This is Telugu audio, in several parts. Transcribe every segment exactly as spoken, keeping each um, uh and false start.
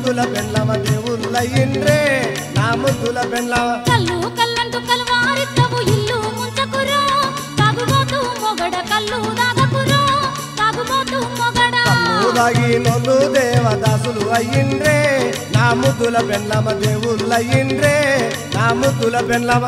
ముద్దుల పెళ్ళవ దేవుళ్ళయిండ్రే నా ముద్దుల పెళ్ళవ కల్లు కల్లంటూ కలవారిత్తవు ఇల్లు ముంచకురో తాగుబోతు మొగడ కల్లు దాగకురో తాగుబోతు మొగడ కల్లు దాగినోళ్ళు దేవదాసులు అయ్యిండ్రే నా ముద్దుల పెళ్ళవ దేవుళ్ళయిండ్రే నా ముద్దుల పెళ్ళవ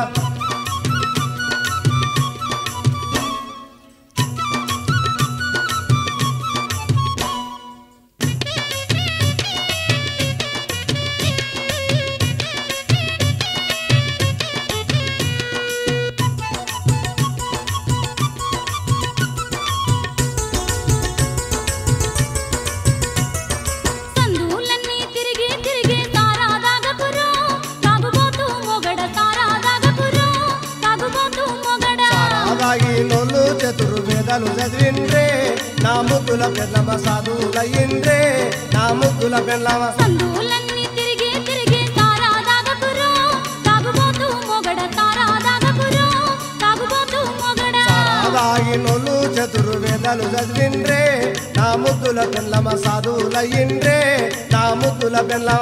తాగినోళ్ళు చతుర్వేదాలు చదివిండ్రే నా ముద్దుల పెళ్ళవ సాధువులయ్యిండ్రే నా ముద్దుల పెళ్ళవ సందులన్నీ తిరిగి తిరిగి తారా దాగకురో తాగుబోతు మొగడ తారా దాగకురో తాగుబోతు మొగడ తాగినోళ్ళు చతుర్వేదాలు చదివిండ్రే నా ముద్దుల పెళ్ళవ సాధువులయ్యిండ్రే నా ముద్దుల పెళ్ళవ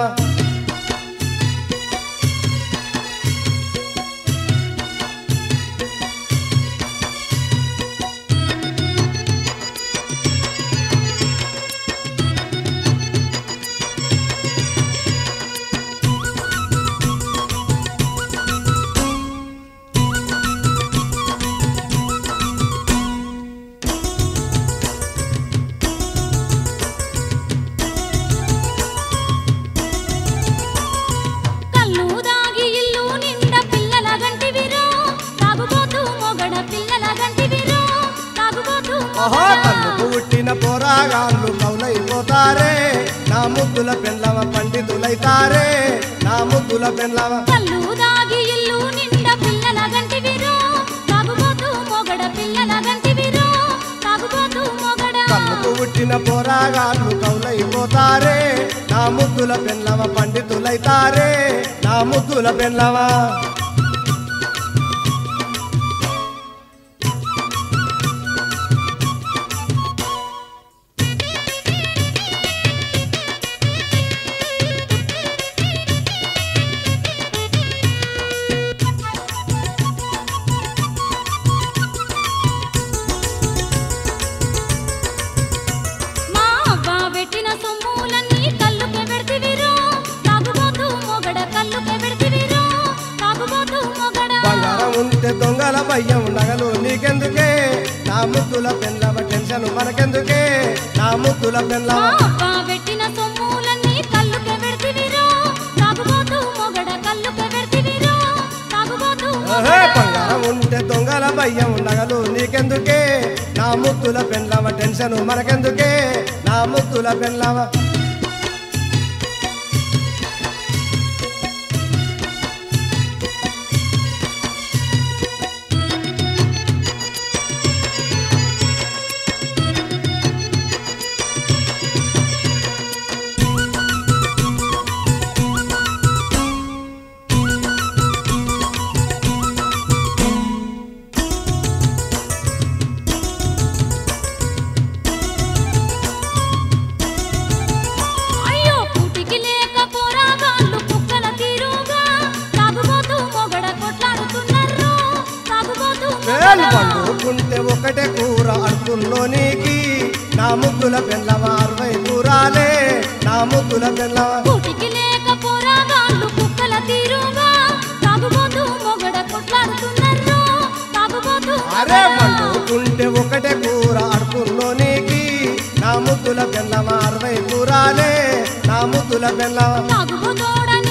పుట్టిన పోరాగాళ్ళు కౌలైపోతారే నా ముద్దుల పెళ్ళవ పండితులైతారే నా ముద్దుల పెళ్ళవ కల్లు దాగి ఇల్లు నిండా పిల్లల గంటివిరో తాగుబోతు మొగడ పిల్లల గంటివిరో తాగుబోతు మొగడ కళ్ళకు పుట్టిన పోరాగాళ్ళు కౌలైపోతారే నా ముద్దుల పెళ్ళవ పండితులైతారే నా ముద్దుల పెళ్ళవ ఉంటే దొంగల భయం నగలు నీకెందుకే నా ముద్దుల పెళ్ళవ టెన్షన్ మనకెందుకే నా ముద్దుల పెళ్ళవ పెట్టిన సొమ్ములన్నీ కళ్ళుకే పెడితివిరో తాగుబోతు మొగడ కళ్ళుకే పెడితివిరో తాగుబోతు బంగారం ఉంటే దొంగల భయం నగలు నీకెందుకే నా ముద్దుల పెళ్ళవ టెన్షన్ మనకెందుకే నా ముద్దుల పెళ్ళవ పండుకుంటే ఒకటే కూర అడుపుల్లోనికి నా ముద్దుల పెళ్ళవ అరవై కూరాలే నా ముద్దుల పెళ్ళవ కూటికి లేక పోరాగాళ్ళు కుక్కల తీరుగా తాగుబోతు మొగడ కొట్లాడుతున్నారు తాగుబోతు అరే పండుకుంటే ఒకటే కూర అడుపుల్లోనికి నా ముద్దుల పెళ్ళవ అరవై కూరాలే నా ముద్దుల పెళ్ళవ తాగుబోతోడ